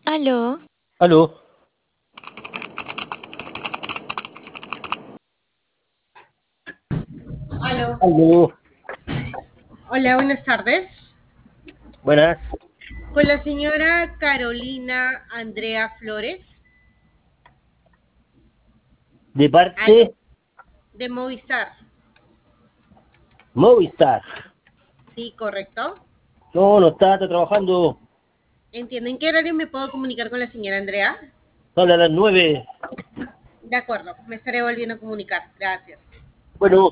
Aló, Aló, Aló. aló, Hola, buenas tardes. buenas. Con la señora Carolina Andrea Flores. De Aló. parte De Movistar. Movistar. Sí, correcto. No, no está trabajando. Entiendo. ¿En qué horario me puedo comunicar con la señora Andrea? Sale a las 9. De acuerdo, me estaré volviendo a comunicar. Gracias. Bueno,